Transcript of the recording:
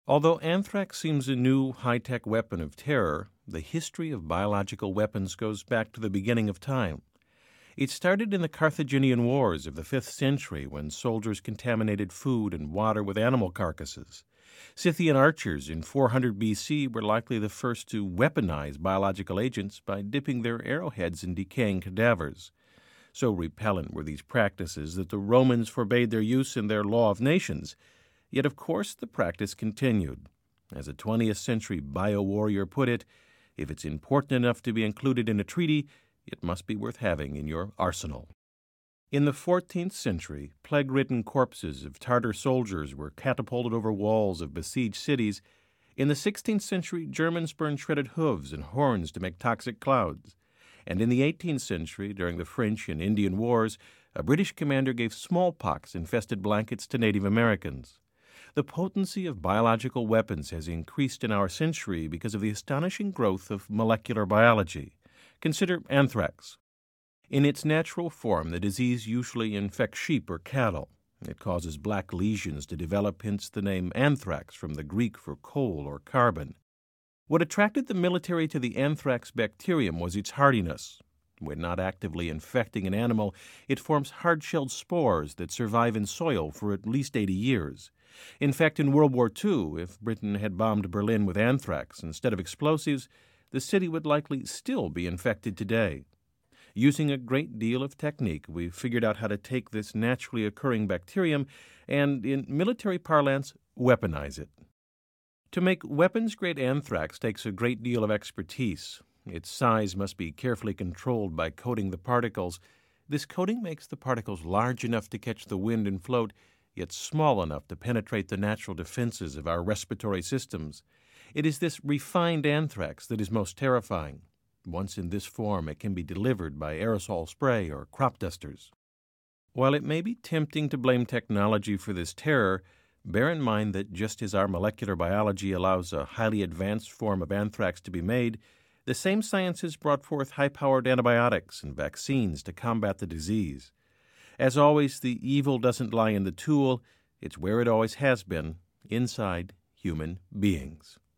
Although anthrax seems a new high-tech weapon of terror, the history of biological weapons goes back to the beginning of time. It started in the Carthaginian Wars of the 5th century when soldiers contaminated food and water with animal carcasses. Scythian archers in 400 BC were likely the first to weaponize biological agents by dipping their arrowheads in decaying cadavers. So repellent were these practices that the Romans forbade their use in their Law of Nations. Yet, of course, the practice continued. As a 20th century bio-warrior put it, if it's important enough to be included in a treaty, it must be worth having in your arsenal. In the 14th century, plague-ridden corpses of Tartar soldiers were catapulted over walls of besieged cities. In the 16th century, Germans burned shredded hooves and horns to make toxic clouds. And in the 18th century, during the French and Indian Wars, a British commander gave smallpox-infested blankets to Native Americans. The potency of biological weapons has increased in our century because of the astonishing growth of molecular biology. Consider anthrax. In its natural form, the disease usually infects sheep or cattle. It causes black lesions to develop, hence the name anthrax from the Greek for coal or carbon. What attracted the military to the anthrax bacterium was its hardiness. When not actively infecting an animal, it forms hard-shelled spores that survive in soil for at least 80 years. In fact, in World War II, if Britain had bombed Berlin with anthrax instead of explosives, the city would likely still be infected today. Using a great deal of technique, we've figured out how to take this naturally occurring bacterium and, in military parlance, weaponize it. To make weapons-grade anthrax takes a great deal of expertise. Its size must be carefully controlled by coating the particles. This coating makes the particles large enough to catch the wind and float, yet small enough to penetrate the natural defenses of our respiratory systems. It is this refined anthrax that is most terrifying. Once in this form, it can be delivered by aerosol spray or crop dusters. While it may be tempting to blame technology for this terror, bear in mind that just as our molecular biology allows a highly advanced form of anthrax to be made, the same sciences brought forth high-powered antibiotics and vaccines to combat the disease. As always, the evil doesn't lie in the tool, it's where it always has been, inside human beings.